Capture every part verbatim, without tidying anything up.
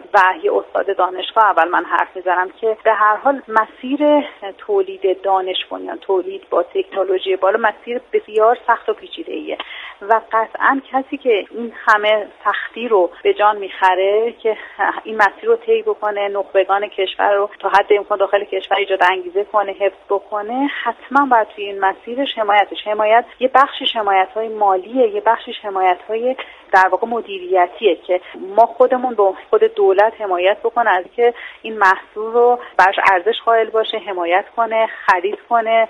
و یه استاد دانشگاه اول من حرف میزنم که به هر حال مسیر تولید دانش بنیان، تولید با تکنولوژی بالا مسیر بسیار سخت و پیچیده‌ایه و قطعاً کسی که این همه سختی رو به جان میخره که این مسیر رو طی بکنه، نخبگان کشور رو تا حد امکان داخل کشور ایجاد انگیزه کنه، حفظ بکنه، حتما باید توی این مسیرش حمایتش حمایت یه بخشش حمایت‌های مالیه، یه بخشش حمایت‌های در واقع مدیریتیه که ما خودمون به خود دولت حمایت بکنه از که این محصول رو براش ارزش قائل باشه، حمایت کنه، خرید کنه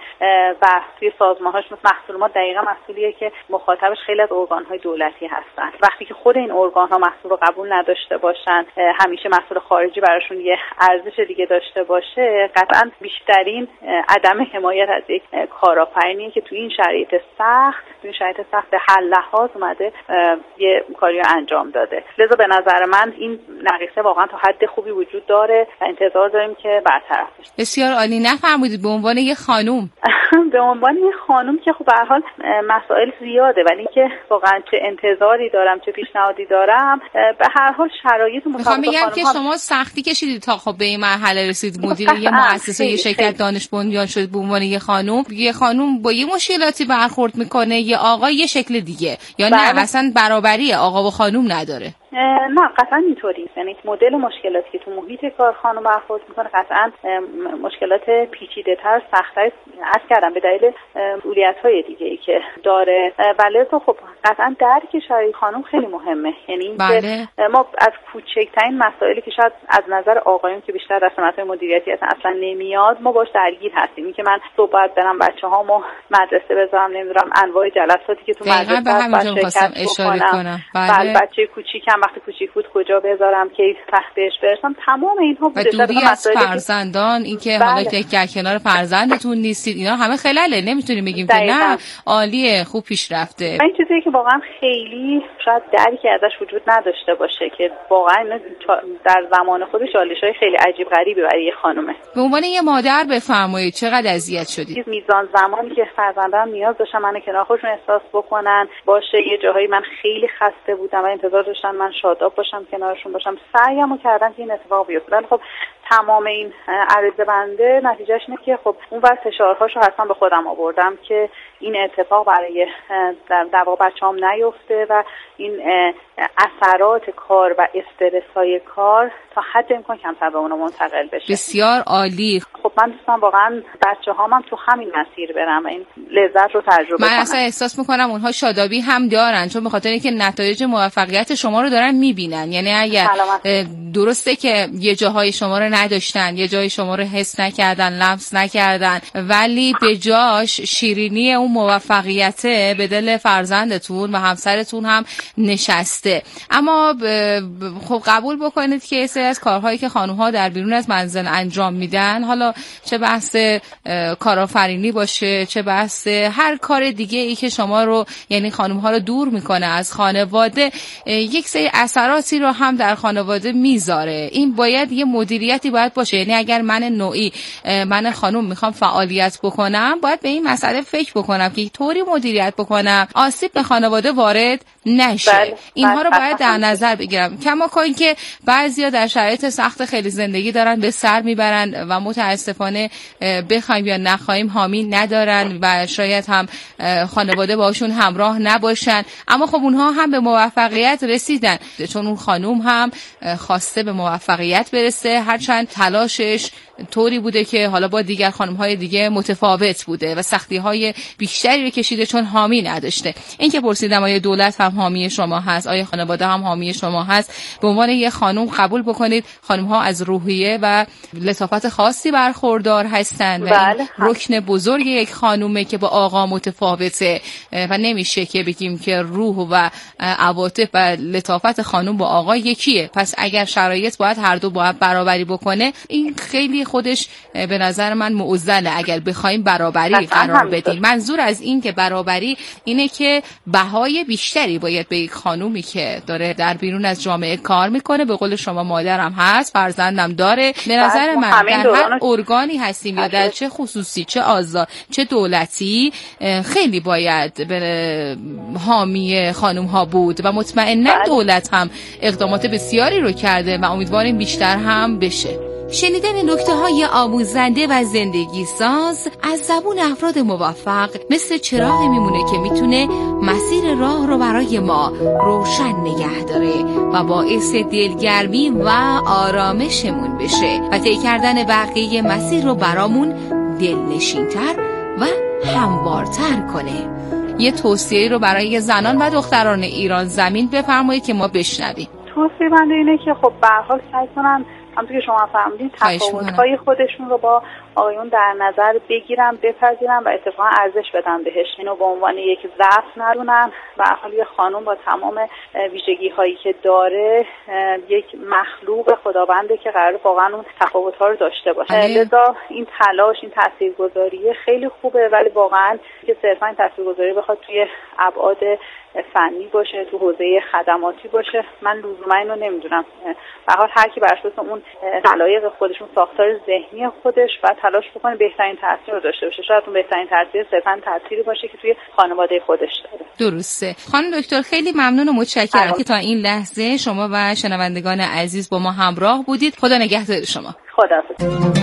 و توی سازمان‌هاش محصول ما دقیقاً محصولیه که مخاطبش خیلی از ارگان‌های دولتی هستن. وقتی که خود این ارگان‌ها محصول رو قبول نداشته باشن، همیشه محصول خارجی براشون یه ارزش دیگه داشته باشه، قطعاً بیشترین عدم حمایت از یک کارآفرینی که توی این شرایط سخت، توی این شرایط سخت به هر لحاظ اومده یه کاری رو انجام داده. لذا به نظر من این نقیصه واقعا تا حد خوبی وجود داره و انتظار داریم که برطرف بشه. بسیار عالی. نفرمودید به عنوان یه خانم به عنوان یه خانم که خب به هر حال مسائل زیاده، ولی اینکه واقعا چه انتظاری دارم چه پیشنهادی دارم، به هر حال شرایط میخوام میگم که شما سختی کشیدید تا خب به این مرحله رسید، مدیر یه مؤسسه یه شرکت دانش بنیان شد به عنوان یه خانم. یه خانم با یه مشکلاتی برخورد میکنه، یه آقا یه شکل دیگه، یا نه اصلا برابری آقا و خانم نداره؟ نه قطعا اینطوری، یعنی مدل مشکلاتی که تو محیط کار خانم برخورد میکنه قطعا مشکلات پیچیده‌تر، سخت‌تر از کردم به دلیل مسئولیت‌های دیگه‌ای که داره. ولی تو خب قطعا درک شرایط خانم خیلی مهمه، یعنی اینکه بله. ما از کوچکترین مسائلی که شاید از نظر آقایون که بیشتر در سمت‌های مدیریتی اصلا اصلا نمیاد ما باش درگیر هستیم. این که من صحبت برم بچه‌هامو مدرسه بذارم، نمیدونم انواع جلساتی که تو مدرسه شرکت اشاره کنم، بله بچه کوچیکم وقتی کوچیک بود کجا بذارم که تحتش برسم، تمام اینها بوده. و دوری از فرزندان، این که حالا که در کنار فرزندتون نیستید، اینا همه خلاله. نمیتونیم بگیم که نه عالیه خوب پیش رفته. این چیزی که واقعا خیلی شاید درکی ازش وجود نداشته باشه که واقعا در زمان خودش چالش‌های خیلی عجیب غریبی برای یه خانومه. به عنوان یه مادر بفرمایید چقدر اذیت شدید؟ میزان زمانی که فرزندان نیاز داشتن منو کنار خودشون احساس بکنن باشه، یه جاهایی من خیلی خسته بودم و انتظار داشتن من شاداب باشم کنارشون باشم، سعیمو کردم که این اتفاق بیفته. ولی خب تمام این عرضه بنده نتیجهش اینه که خب اون وقت فشارهاشو حتما به خودم آوردم که این اتفاق برای در واقع بچه‌ام نیفته و این اثرات کار و استرس‌های کار تا حد امکان کمتر به اون منتقل بشه. بسیار عالی. خب من دوستم واقعا بچه‌هام هم تو همین مسیر برم و این لذت رو تجربه من کنم. من اصلا احساس میکنم اونها شادابی هم دارن، چون به خاطر اینکه نتایج موفقیت شما رو دارن میبینن. یعنی اگر درسته که یه جاهای شما رو نداشتن، یه جای شما رو حس نکردن، لمس نکردن، ولی به جاش شیرینی اون موفقیت به دل فرزندتون و همسرتون هم نشسته. اما خب قبول بکنید که سری از کارهایی که خانوم‌ها در بیرون از منزل انجام میدن، حالا چه بحث کارآفرینی باشه، چه بحث هر کار دیگه ای که شما رو یعنی خانوم‌ها رو دور میکنه از خانواده، یک سری اثراتی رو هم در خانواده میذاره. این باید یه مدیریتی باید باشه. یعنی اگر من نوعی من خانوم میخوام فعالیت بکنم، باید به این مسئله فکر بکنم که طوری مدیریت بکنم آسیب به خانواده وارد نشه. بله، اینها رو باید در نظر بگیرم. کما کن که بعضیا در شرایط سخت خیلی زندگی دارن به سر میبرن و متاسفانه بخوایم یا نخوایم حامی ندارن و شاید هم خانواده باشون همراه نباشن، اما خب اونها هم به موفقیت رسیدن، چون اون خانوم هم خواسته به موفقیت برسه، هرچند تلاشش طوری بوده که حالا با دیگر خانم‌های دیگه متفاوت بوده و سختی‌های بیشتری رو کشیده چون حامی نداشته. این که پرسیدم آیا دولت هم حامی شما هست، آیا خانواده هم حامی شما هست، به عنوان یه خانم قبول بکنید خانم‌ها از روحیه و لطافت خاصی برخوردار هستن و این رکن بزرگ یک خانومه که با آقا متفاوته و نمیشه که بگیم که روح و عواطف و لطافت خانم با آقا یکیه. پس اگر شرایط باید هر دو باید برابری بکنه، این خیلی خودش به نظر من معضله اگر بخوایم برابری قرار بدیم. منظور از این که برابری اینه که بهای بیشتری باید به یک خانومی که داره در بیرون از جامعه کار میکنه، به قول شما مادرم هست، فرزندم داره، به نظر من در هر ارگانی هستیم یا در چه خصوصی چه آزاد چه دولتی خیلی باید به حامی خانوم ها بود و مطمئنا دولت هم اقدامات بسیاری رو کرده و امیدواریم بیشتر هم بشه. شنیدن نکته‌های آموزنده و زندگی ساز از زبون افراد موفق مثل چراغ میمونه که میتونه مسیر راه رو برای ما روشن نگه داره و باعث دلگرمی و آرامشمون بشه و طی کردن بقیه مسیر رو برامون دلنشین‌تر و هموارتر کنه. یه توصیه رو برای زنان و دختران ایران زمین بفرمایید که ما بشنویم. توصیه بنده اینه که خب به هر حال سعی کنن همونطور که شما فهمیدید تفاوت‌های خودشون رو با آقایون در نظر بگیرن، بپذیرن و اتفاقا ارزش بدن بهش. اینو به عنوان یک ضعف نرونن. به هر حال یه خانم با تمام ویژگی‌هایی که داره یک مخلوق خداونده که قراره واقعا اون تفاوت‌ها رو داشته باشه. لذا این تلاش، این تاثیرگذاری خیلی خوبه، ولی واقعا که صرفا این تاثیرگذاری بخواد توی ابعاد فنی باشه، تو حوزه خدماتی باشه، من لزوما اینو نمیدونم. به هر حال هر کی بر اساس اون علایق خودش، اون ساختار ذهنی خودش و تلاش بکنه بهترین تاثیر رو داشته باشه. شاید اون بهترین تاثیر صرفا تأثیری باشه که توی خانواده خودش داره. درسته. خانم دکتر خیلی ممنون و متشکرم که تا این لحظه شما و شنوندگان عزیز با ما همراه بودید. خدا نگهدار شما. خداحافظ.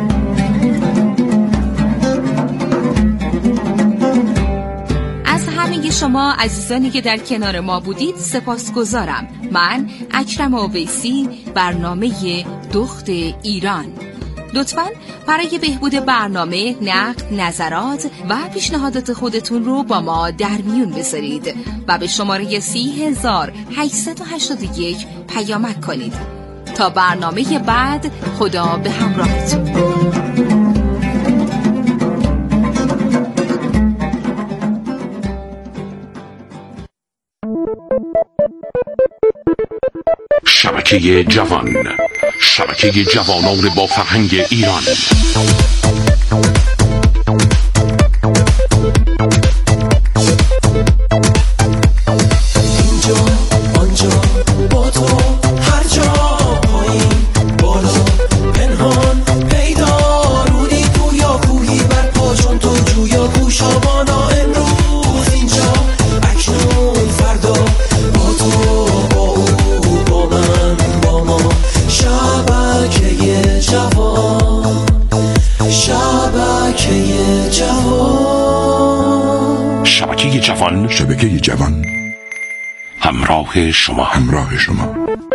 همه شما عزیزانی که در کنار ما بودید سپاسگزارم. من اکرم اویسی، برنامه دخت ایران. لطفاً برای بهبود برنامه نقد، نظرات و پیشنهادات خودتون رو با ما در میون بذارید و به شماره سی هزار هشتصد و هشتاد و یک پیامک کنید. تا برنامه بعد، خدا به همراهتون. شبکه جوان، شبکه جوانان با فرهنگ ایران. اینجا آنجا با تو هر جا، پایین بالا پنهان پیدا، رودی تو یا کوهی بر پا، چون تو جویا گوشابانا. امروز اینجا اکنون فردا، با تو با او با من با ما. شبکه جوان، شبکه جوان، شبکه جوان، شبکه جوان، همراه شما، همراه شما.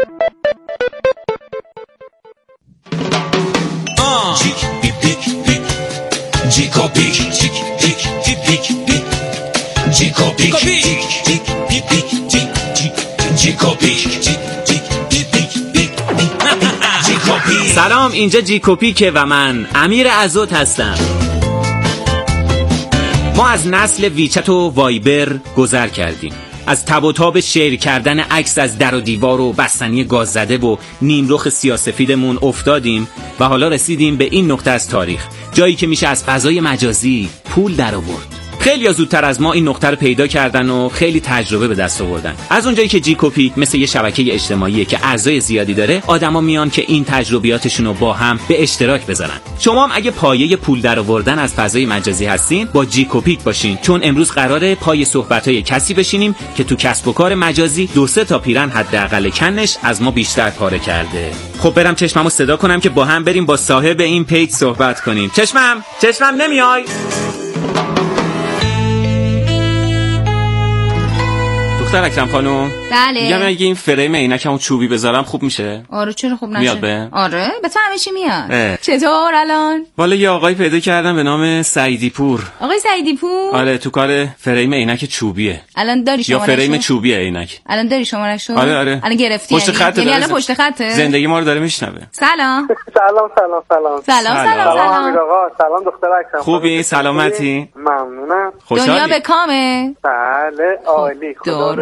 جیک پیک پیک پیک، جیکا پیک جیک پیک پیک پیک، جیکا پیک جیک پیک پیک پیک، جیکا پیک جیک پیک پیک. سلام، اینجا جیکوپیکه و من امیر عزوت هستم. ما از نسل ویچت و وایبر گذر کردیم، از تب و تاب شیر کردن عکس از در و دیوار و بستنی گاز زده و نیمرخ سیاه‌سفیدمون افتادیم و حالا رسیدیم به این نقطه از تاریخ، جایی که میشه از فضای مجازی پول در آورد. خیلی زودتر از ما این نقطه رو پیدا کردن و خیلی تجربه به دست آوردن. از اونجایی که جیکوپیک مثل یه شبکه اجتماعیه که اعضای زیادی داره، آدما میان که این تجربیاتشون رو با هم به اشتراک بذارن. شما هم اگه پایه پول در آوردن از فضای مجازی هستین، با جیکوپیک باشین، چون امروز قراره پای صحبت‌های کسی بشینیم که تو کسب و کار مجازی دو سه تا پیرن حداقل کنش از ما بیشتر پاره کرده. خب برم چشممو صدا کنم که با هم بریم با صاحب این پیج صحبت کنیم. چشمم، چشمم نمیای؟ دختر اکرم خانم. بله. میگم اگه این فریم عینکمو چوبی بذارم خوب میشه؟ آره چرا خوب نشه؟ میاد به؟ آره به تو همه چی میاد. چطور الان؟ والا یه آقای پیدا کردم به نام سعیدی پور. آقای سعیدی پور؟ آره تو کار فریم عینک چوبیه. الان داری شما؟ یا فریم چوبیه عینک. الان داری شما نشو؟ آره آره. الان گرفتی؟ پشت خط. یعنی الان پشت خطه؟ زندگی ما رو داره میشنوه. سلام. سلام سلام سلام. سلام سلام سلام امیر آقا. سلام دختر اکرم. خوبی؟ سلامتی؟ ممنونم. خوشحالی؟ دنیا به کامه؟ بله عالی. دارو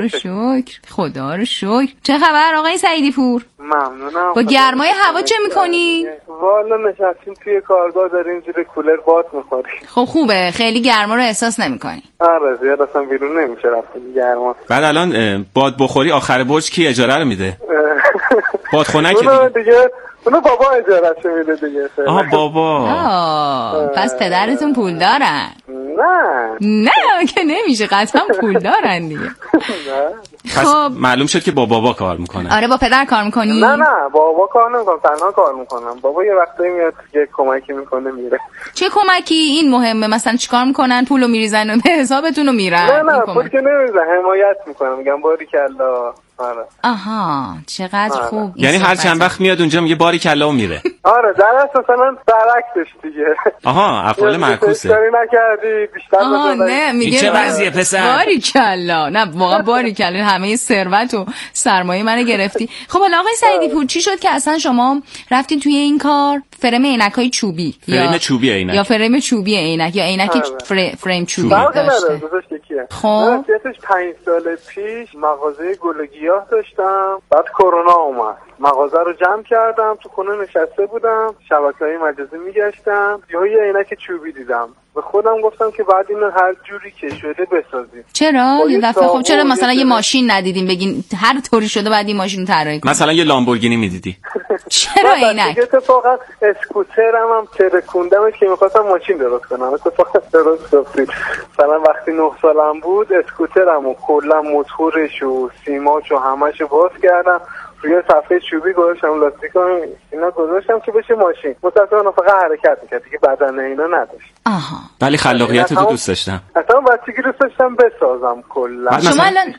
رو شکر، خدا رو شکر. چه خبر آقای سعیدی پور؟ ممنونم. با گرمای هوا چه میکنی؟ والا نشستیم توی کارگاه داریم زیر کولر باد میخوریم. خب خوبه، خیلی گرما رو احساس نمیکنی؟ آره زیاد اصلا بیرون نمیشه رفتیم گرما. بعد الان باد بخوری آخر برج کی اجاره رو میده؟ بادخونک دیگه. دیگه اونو بابا اجارهشو میده دیگه. آها بابا. آه پس پدرتون پول دارن؟ نه نه که نمیشه، قطعا پول دارن دیگه. پس خب معلوم شد که با بابا کار میکنه. آره با پدر کار میکنی؟ نه نه بابا کار نمیکنم، تنها کار میکنم. بابا یه وقتایی میاد یه کمکی میکنه میره. چه کمکی؟ این مهمه. مثلا چیکار میکنن؟ پولو میریزن و به حسابتون رو میرن؟ نه نه پول که نمیریزن، حمایت میکنم، میگم باریکلا. آره. آها چقدر آره. خوب. یعنی هر چند وقت میاد اونجا میگه باریکلا و میره. آره در اصل مثلا برعکسش دیگه. آها افعال معکوسه. کاری نکردی بیشتر بزن. نه میگه چه وضعیه پسر؟ باریکلا. نه واقعا باریکلا، همه ثروت و سرمایه منو گرفتی. خب حالا آقای سعیدی پور چی شد که اصلا شما رفتین توی این کار؟ فریم عینکای چوبی فریم چوبی عینک یا فریم چوبی عینک یا عینک فر... فریم چوبی داشته. خب من پنج سال پیش مغازه گل و گیاه داشتم، بعد کرونا اومد، مغازه رو جمع کردم، تو خونه نشسته بودم، شبکه‌های مجازی میگشتم، یه عینک چوبی دیدم، به خودم گفتم که بعد اینو هر جوری که شده بسازیم. چرا؟ یه دفعه خب چرا مثلا یه ماشین ندیدیم بگین هر طوری شده بعد این ماشین رو طراحی کنیم؟ مثلا یه لامبورگینی میدیدی. چرا عینک؟ اتفاقا اسکوترم هم ترکوندمش که می‌خواستم ماشین درست کنم، اتفاقا درست گفتید. مثلا وقتی نه سالم بود اسکوترم و کلا موتورش و سیماش و همه‌شو باز کردم، روی صفحه چوبی گذاشتم، لاستیکا اینا گذاشتم که بشه ماشین. متأسفانه فقط حرکت می‌کرد دیگه، بدن اینا نداشت. آها. ولی خلاقیت رو دوست داشتم. اصلا بچگی دوست داشتم بسازم کلا. شما الان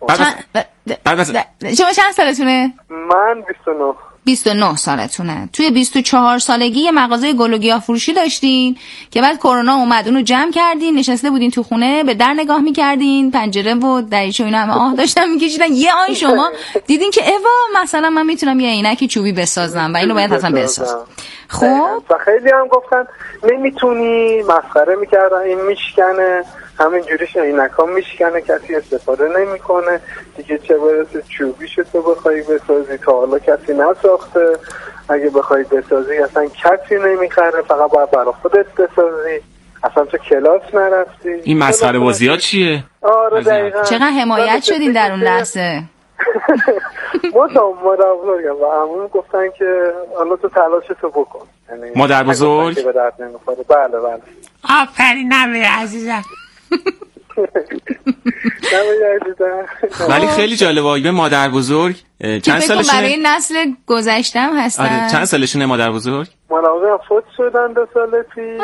شما چند سالتونه؟ من بیست و نه. بیست و نه سالتونه. توی بیست و چهار سالگی یه مغازه گل و گیاه فروشی داشتین که بعد کرونا اومد اونو جمع کردین، نشسته بودین تو خونه به در نگاه می‌کردین، پنجره و دریچه اینا همه آه داشتن می‌کشیدن، یه آن شما دیدین که اوا مثلا من میتونم یه عینک چوبی بسازم و اینو باید اصلا بسازم. خب و خیلی هم گفتن نمیتونی، مسخره می‌کردن، این میشکنه، همین جوریش عینک‌ها میشکنه، کسی استفاده نمی‌کنه دیگه، چه برسه چوبیشو تو بخوای بسازی، تا حالا کسی نساخته، اگه بخوای بسازی اصلا کسی نمیخره، فقط باید برای خودت بسازی، اصلا تو کلاس نرفتی. این مسخره بازی‌ها چیه؟ آره دقیقاً. چقدر حمایت شدین در اون لحظه؟ مادر مادر بزرگم و عموم گفتن که حالا تو تلاشتو بکن. یعنی مادر بزرگ؟ بله بله. آفرین نوه عزیزم. ولی خیلی جالبه به مادر بزرگ. چند سالشونه؟ برای نسل گذشتم هستن. آره چند سالشونه مادر بزرگ؟ مادر بزرگ فوت شدن دو سال پیش.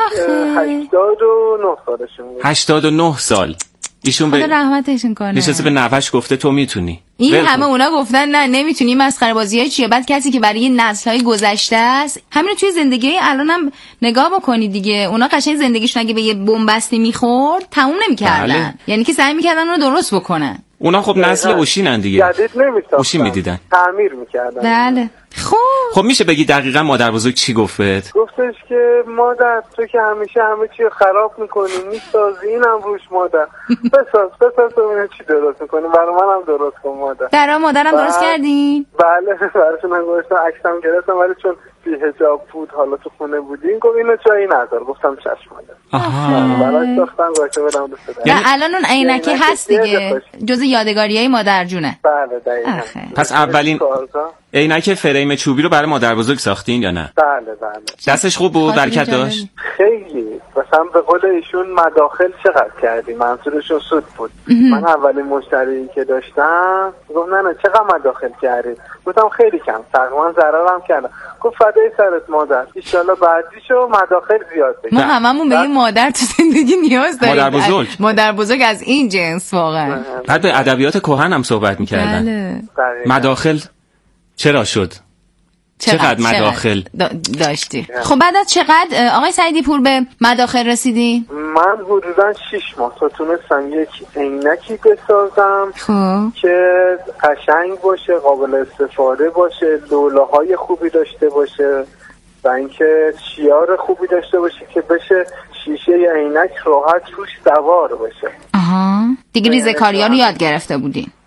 هشتاد و نه سالشون. هشتاد و نه سال. ایشون به رحمتشون کنه. نشسته به نوش گفته تو میتونی. این همه اونا گفتن نه نمیتونی، مسخره بازیای چیه؟ بعد کسی که برای نسل‌های گذشته است، همین توی زندگی الانم نگاه بکنی دیگه، اونا قشنگ زندگیشون اگه به یه بنبستی میخورد تموم نمیکردن. بله. یعنی که سعی میکردن اونو درست بکنن. اونا خب نسل اوشینن دیگه. جدید نمی‌ساختن. اوشین میدیدن. تعمیر میکردن. بله. خب خب میشه بگی دقیقاً مادر بزرگ چی گفت بهت؟ گفتش که مادر تو که همیشه همه چی خراب میکنی، میسازی، اینم روش مادر بساز بساز ببینم چی درست میکنی، برای منم درست کن مادر. برای مادرم بله. درست کردین؟ بله براشون هم گذاشتم، عکسم گرفتم، ولی چون بی حجاب بود حالا تو خونه بودین گفت اینو جایی نذار، گفتم چشم مادر. آها. براش ساختم گوشه بدم دوست دارم. الان اون عینکی هست دیگه، جز یادگاریای مادر جونه. بله دقیقاً. پس اولین عینک فریم چوبی رو برای مادر بزرگ ساختین یا نه؟ بله بله. دستش خوب بود، برکت داشت؟ خیلی. مثلا به قول ایشون مداخل چقدر کردی؟ منظورشون سود بود. من اولین مشتری که داشتم گفت نه نه چقدر مداخل کردی؟ گفتم خیلی کم، تقریبا ضررم کردم. گفت فدای سرت مادر، ان شاءالله بعدیشو مداخل زیاد بشه. ما هممون به یه مادر تو زندگی نیاز داریم. مادر بزرگ. مادر بزرگ از این جنس واقعا. بعد به ادبیات کهن هم صحبت می‌کردن. بله. مداخل چرا شد؟ چقدر, چقدر مداخل دا داشتی؟ خب بعد از چقدر آقای سعیدی پور به مداخل رسیدی؟ من حدودا شش ماه تا تونستم یک عینکی بسازم خوب. که قشنگ باشه، قابل استفاده باشه، لوله‌های خوبی داشته باشه و اینکه شیار خوبی داشته باشه که بشه شیشه عینک راحت روش سوار باشه. آها. دیگه ریزکاری‌ها رو یاد گرفته بودین؟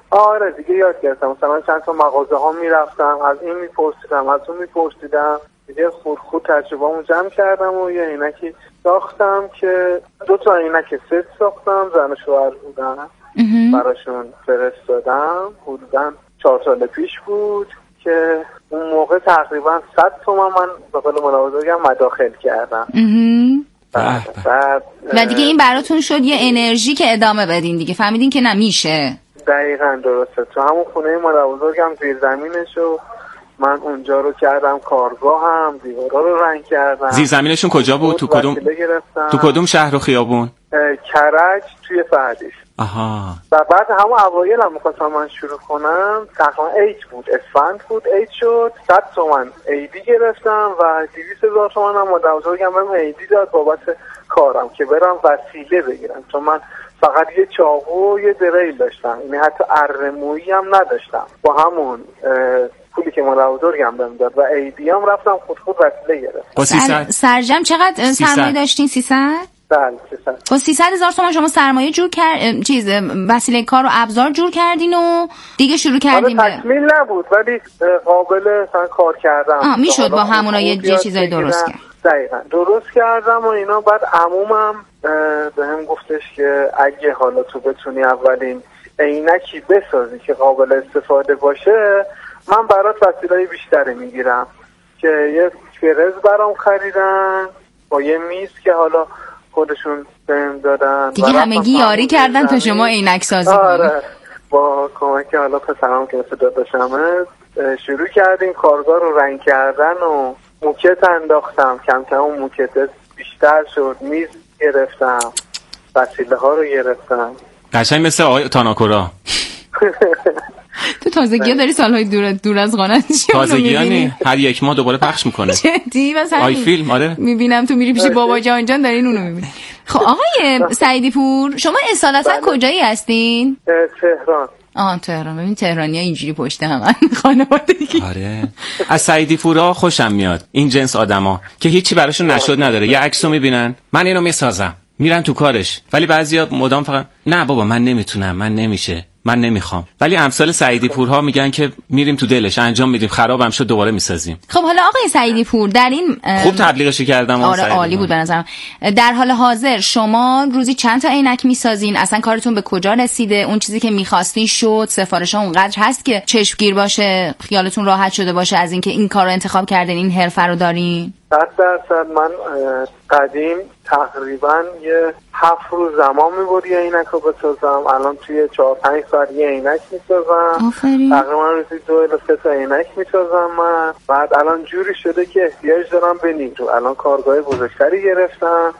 آره دیگه یاد گرفتم. مثلا چند تا مغازه ها میرفتم، از این میپرسیدم از اون میپرسیدم، دیگه خود خود تجربه‌مو جمع کردم و یه عینکی ساختم که دو تا عینک ست ساختم، زن و شوهر بودن، براشون فرستادم. حدوداً چهار سال پیش بود که اون موقع تقریبا صد تومن من به قول ملاحظه بگم مداخل کردم. بعد بعد و دیگه این براتون شد یه انرژی که ادامه بدین دیگه، فهمیدین که نمیشه. دقیقاً درسته. تو همون خونه مادر بزرگم زیر زمینشو من اونجا رو کردم کارگاه، هم دیوارا رو رنگ کردم. زیر زمینشون کجا بود؟ تو کدوم تو کدوم شهر و خیابون؟ کرج توی فهدیش. آها. و بعد همون اوایل هم می‌خواستم من شروع کنم، تقریبا عید بود، اسفند بود، عید شد، صد تومن عیدی گرفتم و دویست هزار تومن هم مادر بزرگم بهم عیدی داد بابت کارم که برم وسیله بگیرم، چون من فقط یه چاقو و یه دریل داشتم، یعنی حتی اره مویی هم نداشتم. با همون پولی که مادر بزرگم بهم داد و عیدی هم رفتم خود خود وسیله گرفتم. سر... سرجم چقدر سرمایه داشتین؟ سیصد؟ بله سیصد. با سیصد هزار تومان شما سرمایه جور کرد، چیز وسیله کار و ابزار جور کردین و دیگه شروع کردین. آره تکمیل نبود ولی قابل مثلا کار کردم. آه میشد با همونا یه چیزای درست کرد. دقیقاً درست کردم و اینا. بعد عمومم بهم گفتش که اگه حالا تو بتونی اولین عینکی بسازی که قابل استفاده باشه، من برات وسیله‌های بیشتری میگیرم. که یه فرز برام خریدن با یه میز که حالا خودشون بهم دادن. دیگه همگی یاری کردن تا شما عینک سازی کنید. آره با کمک حالا پسرم که مثل داداشمه شروع کردیم کارگاه رو رنگ کردن و موکت انداختم. کم کم اون موکت بیشتر شد، میز گرفتم، وسیله ها رو گرفتم. قشنگ مثل آقای تاناکورا. تو تازگی ها داری سالهای دور دور از قانت تازگی ها نی هر یک ماه دوباره پخش میکنه. جدی مثلا آی فیلم. آره میبینم تو میری پیش بابا جان جان دارین اونو میبینی. خب آقای سعیدی پور شما اصالتا کجایی هستین؟ تهران. آه تهران. ببین تهرانی‌ها اینجوری پشت هم خانوادگی. آره از سعیدی پورا خوشم میاد این جنس آدما که هیچی براشون نشد نداره. یه عکسو میبینن من اینو میسازم میرن تو کارش، ولی بعضیا مدام فقط نه بابا من نمیتونم، من نمیشه، من نمیخوام. ولی امثال سعیدی پورها میگن که میریم تو دلش انجام میدیم، خرابم شد دوباره میسازیم. خب حالا آقای سعیدی پور در این خوب تبلیغش کردم. آره عالی بود به نظرم. در حال حاضر شما روزی چند تا عینک میسازین؟ اصلا کارتون به کجا رسیده؟ اون چیزی که میخواستین شد؟ سفارش‌ها اونقدر هست که چشمگیر باشه، خیالتون راحت شده باشه از اینکه این کارو انتخاب کردین، این حرفه رو دارین؟ صد درصد. من قدیم تقریبا یه هفت روز زمان میبرد یه عینک رو بسازم، الان توی چهار پنج ساعت یه عینک میسازم. تقریبا روزی دو الی سه تا عینک میسازم من. بعد الان جوری شده که احتیاج دارم به نیرو. الان کارگاه بزرگتری گرفتم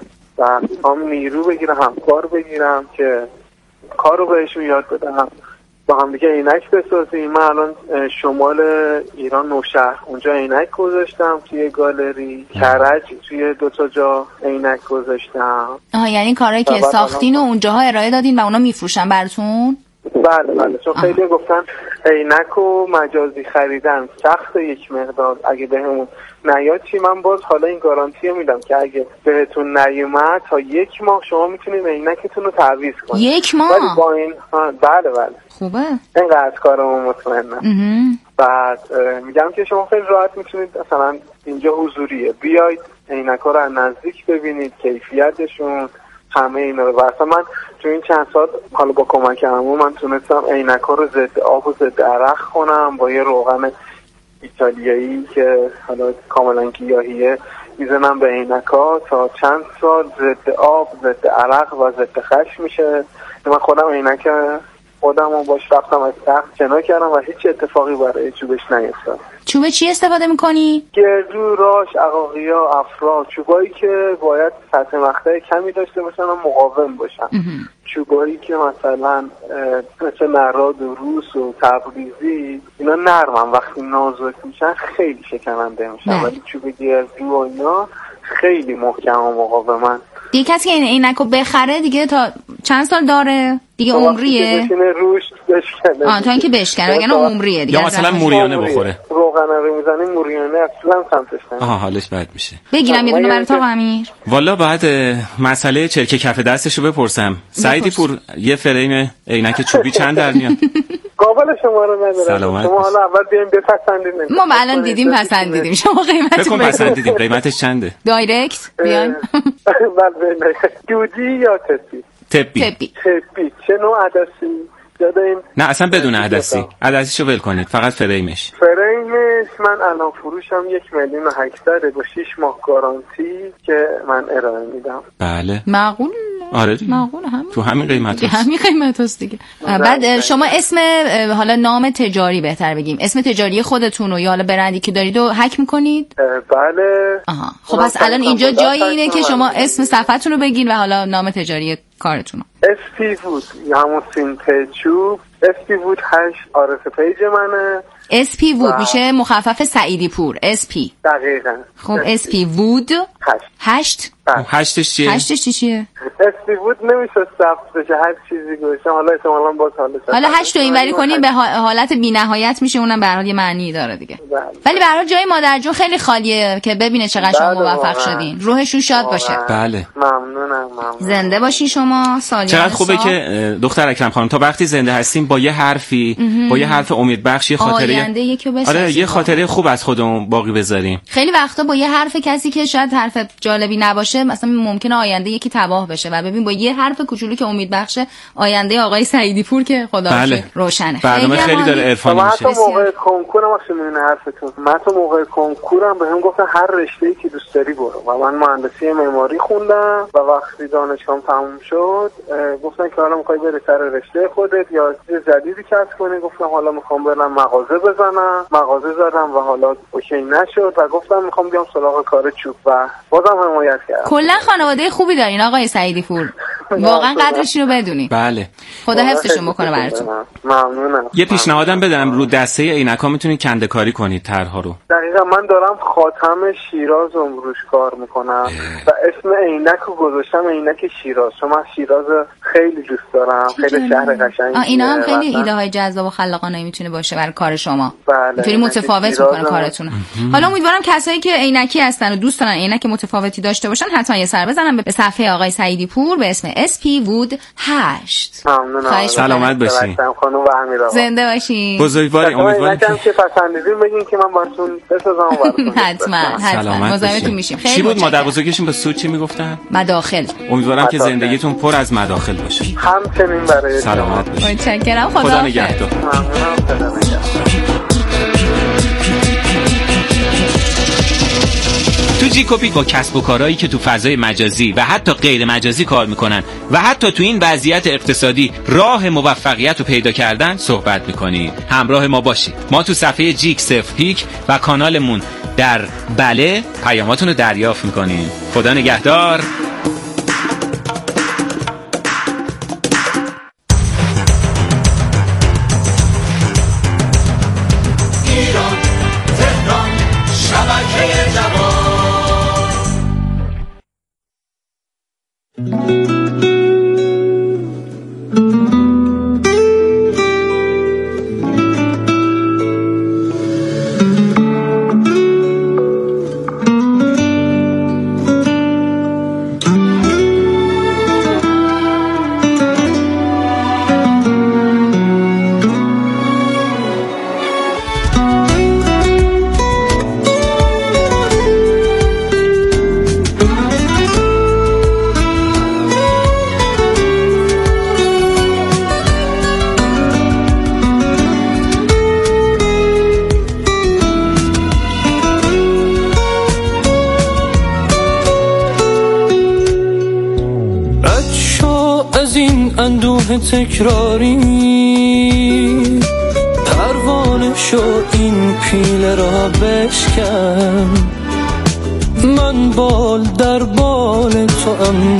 و هم نیرو بگیرم هم کار بگیرم که کار رو بهشون یاد بدم، با هم دیگه عینک بسازیم. من الان شمال ایران نوشهر اونجا عینک گذاشتم توی گالری، کرج توی دو تا جا عینک گذاشتم. آها یعنی کارهایی که ساختین و اونجاها ارائه دادین و اونا میفروشن براتون؟ بله بله. چون خیلی گفتن عینک و مجازی خریدن سخت یک مقدار، اگه بهمون نیاد چی. من باز حالا این گارانتی رو میدم که اگه بهتون نیومد تا یک ماه شما میتونید عینکتون رو تعویض کنید. یک ماه؟ ولی با این بله بله خوبه. اینقدر از کارمون مطمئنم. بعد میگم که شما خیلی راحت میتونید مثلا اینجا حضوریه بیاید عینک‌ها رو از نزدیک ببینید، کیفیتشون همه اینا رو. واسه من تو این چند سال حالا با کمک عمو من تونستم عینک‌ها رو ضد آب و ضد عرق کنم با یه روغن ایتالیایی که حالا کاملا گیاهیه میزنم به عینک‌ها تا چند سال ضد آب، ضد عرق و ضد خشم میشه. من خودم عینک خودم رو باش رفتم از تخت کنار کردم و هیچ اتفاقی برای چوبش نیفتاد. چوب چی استفاده میکنی؟ گردو، راش، عقاقیا، افرا، چوبایی که باید سطح مقطع کمی داشته باشن و مقاوم باشن. چوبایی که مثلا مثل نراد و روس و تبریزی اینا نرمن، وقتی نازک میشن خیلی شکننده میشن، ولی چوب گردو و اینا خیلی محکم و مقاومن. دیگه کسی که این عینکو بخره دیگه تا چند سال داره؟ دیگه عمریه بشینه روش بشکنه. آه تا اینکه بشکنه وگرنه عمریه دیگه. یا مثلا موریانه بخوره. روغن رو میزنی موریانه اصلا سمتش نمیره. آها حالش بد میشه. بگیرم یه دونه برات آقا امیر. والا بعد مسئله چرک کف دستشو بپرسم. سعیدی پور یه فریم عینک چوبی چند در میاد؟ قابل شما رو نداره. سلامت شما حالا اول بیایم بپسندید. ما الان دیدیم پسندیدیم. شما قیمتش بگو پسندیدیم. قیمتش چنده؟ دایرکت بیان. بله دودی یا تپی؟ تپی. تپی. تپی. چه نوع عدسی؟ نه اصلا بدون عدسی. عدسیشو ول کنید. فقط فریمش. فریمش من الان فروشم یک میلیون و هشتصد با شش ماه گارانتی که من ارائه میدم. بله. معقول؟ آره دیگه. معقول همین. تو همین قیمت هست. همین قیمت هست دیگه. بعد شما اسم حالا نام تجاری بهتر بگیم. اسم تجاری خودتون رو یا حالا برندی که دارید رو حک میکنید؟ بله. آها. خب پس الان اینجا جایی اینه که شما اسم صفحتون رو بگین و حالا نام تجاری کارتون رو. اسپی وود یا همون سینته چوب اسپی وود هشت آرس پیج منه. اسپی وود میشه مخفف سعیدی پور. اسپی دقیقاً. خب اسپی وود هشت هشت هشتش چیه؟ هشتش چی چیه؟ اسپی وود نمیشه ثبت بشه هر چیزی گوشم حالا احتمالاً باز حالش حالا هشت رو اینوری کنیم به حالت بی‌نهایت میشه اونم به هر حال یه معنی داره دیگه. بله. ولی به هر حال جای مادر جون خیلی خالیه که ببینه چقدر شما موفق شدین. روحشون شاد باشه. بله. ممنونم ممنون. زنده باشین شما سالیان چقدر خوبه که دختر اکرم خانم تا وقتی زنده هستیم با یه حرفی با یه حرف امیدبخش یه خاطره آره یه خاطره خوب از خودمون باقی بذاریم. خیلی وقتا با یه حرف کسی که شاید حرف جالبی نباشه مثلا ممکنه آینده یکی تباه بشه و ببین با یه حرف کوچولو که امیدبخشه آینده آقای سعیدی پور که خدا بله. روشنه. برنامه خیلی, خیلی داره عرفانی میشه. من تو موقع کنکورم واسه میونه حرفتون من تو موقع کنکورم بهم گفتن هر رشته‌ای که دوست داری برو و من مهندسی معماری خوندم و وقتی دانشگاهم تموم شد گفتن که حالا می‌خوای بری سر رشته خودت یا چیز جدیدی کسب کنی. گفتم حالا می‌خوام برم مغازه بزنم. مغازه زدم و حالا اوکی نشد و گفتم می‌خوام بیام سراغ کار چوب و بازم حمایت کردم. کلا خانواده خوبی دارین آقای سعیدی پور. واقعا قدرش رو بدونی. بله. خدا حفظشون بکنه براتون. ممنونم. یه پیشنهادم بدم رو دسته عینک‌ها میتونید کنده کاری کنید طرح‌ها رو. دقیقاً من دارم خاتم شیراز روش کار میکنم و اسم عینک رو گذاشتم عینک شیراز چون من شیراز خیلی دوست دارم. خیلی شهر قشنگیه. اینا هم خیلی ایده های جذاب و خلاقانه میتونه باشه برای کار شما. بله. میتونی متفاوت بکنه کارتون. حالا امیدوارم کسایی که عینکی هستن و دوست دارن عینک متفاوتی داشته باشن حتما یه سر بزنن به صفحه آقای سعیدی پور به اسم اسپی وود هشت. ممنونم. سلامت باشین. خانم و امیر آقا. زنده باشین. بزرگواری امیدوارم که پسندیدین بگین که من براتون بسازم براتون. حتما حتما مزاحمتون میشیم. چی بود مادر بزرگشون به سود چی میگفتن؟ مداخل. امیدوارم که زندگیتون پر از مداخل باشه. همچنین برای سلامت باشین. متشکرم. خدا نگهدار. ممنونم. خدا نگهدار. تو جیکوپیک با کسب و کارهایی که تو فضای مجازی و حتی غیر مجازی کار میکنن و حتی تو این وضعیت اقتصادی راه موفقیت رو پیدا کردن صحبت میکنیم. همراه ما باشید. ما تو صفحه جیک صفر پیک و کانالمون در بله پیاماتون رو دریافت میکنیم. خدا نگهدار. اندوه تکراری پروانه شو این پیله را بشکن من بال در بال تو ام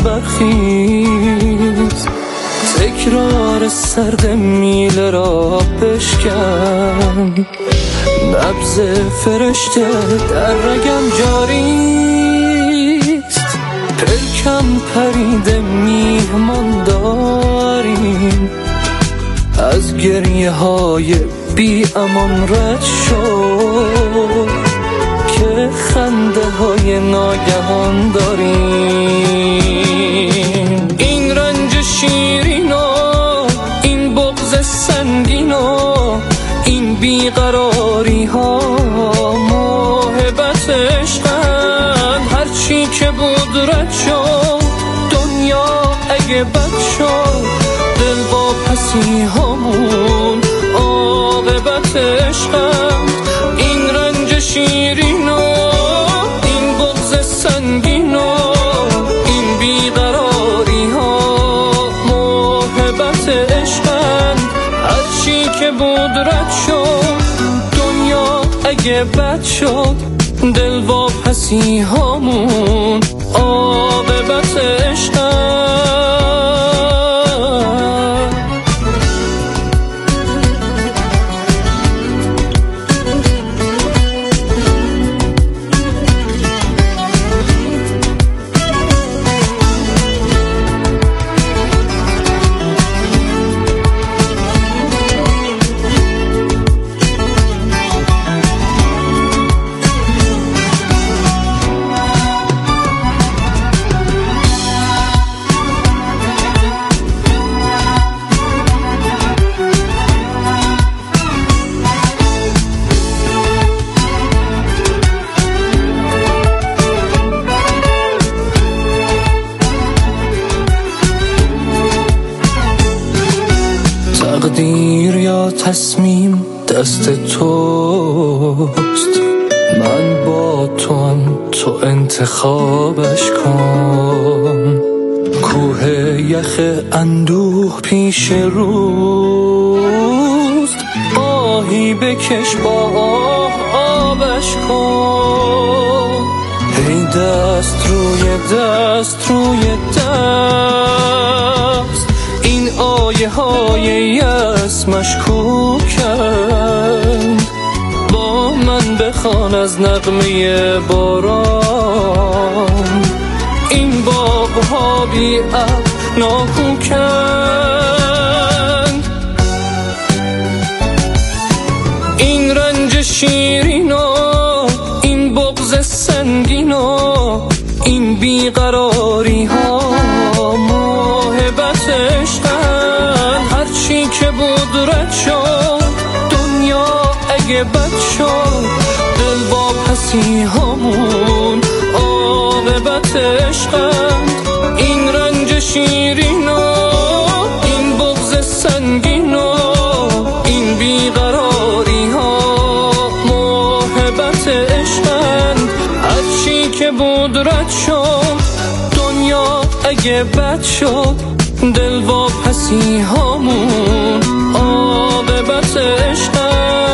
برخیز تکرار سرد میله را بشکن نبض فرشته در رگم جاریست ترکم پریده میهمان داریم، از گریه های بی امان رد شد که خنده های ناگهان داریم. این رنج شیرین و این بغض سنگین و این بیقراری ها محبت عشقن، هرچی که بود رد شد دنیا اگه بد شد دل با پسی همون عاقبت عشقن. این رنج شیرین و این بغض سنگین و این بیقراری ها محبت عشقن، هرچی که بود رد شد دنیا اگه بد شد دل با پسی همون عاقبت عشقن. تقدیر یا تصمیم دست توست، من با تو هم، تو انتخابش کن. کوه یخ اندوه پیش روست، آهی بکش با آه آبش کن. هی دست روی دست روی دست این آیه های یأس مشکوکن، با من بخوان از نغمه باران این باغ ها بی اب ناکوکن. این رنج شیرین و این بغض سنگین و این بیقراری ها محبت عشقن، هرچی که بود رد شد دنیا اگه بد شد دل با پسی همون عاقبت عشقن. این رنج شیرین و این بغض سنگین و این بیقراری ها محبت عشقن، هرچی که بود رد شد دنیا اگه بد شد دل با پسی همون عاقبت عشقن.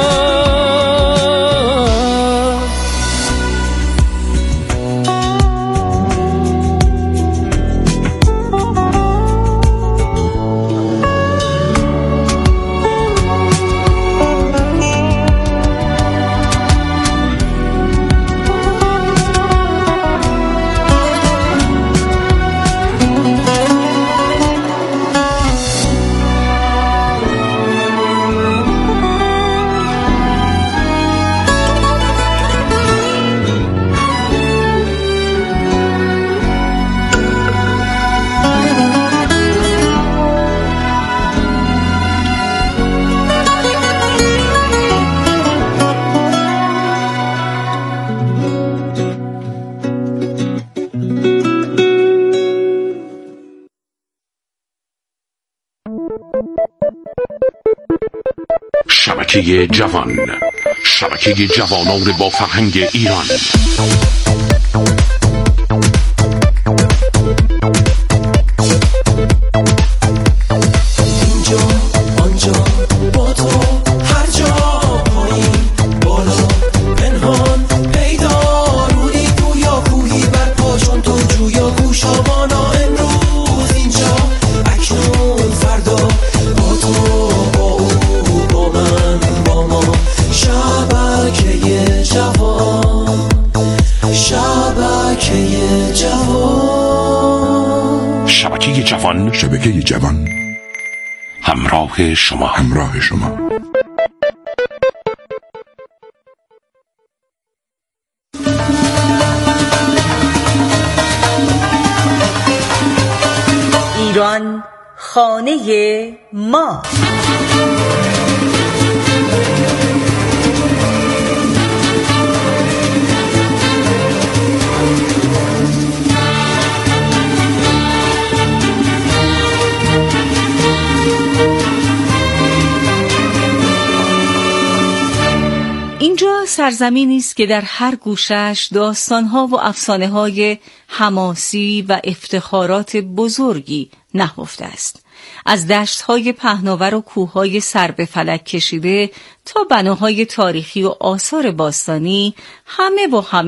شبکه جوان، شبکه جوانان با فرهنگ ایران. اینجا آنجا با تو هر جا، پایین بالا پنهان پیدا، رودی گویا کوهی بر پا چون تو جویا گوشابانا. امروز اینجا اکنون فردا با تو با او با من با ما، شبکه جوان، شبکه جوان. شبکه جوان، شبکه جوان همراه شما همراه شما ایران خانه ما. اینجا سرزمینی است که در هر گوشش داستان‌ها و افسانه‌های حماسی و افتخارات بزرگی نهفته است. از دشت‌های پهناور و کوه‌های سر به فلک کشیده تا بناهای تاریخی و آثار باستانی، همه و همه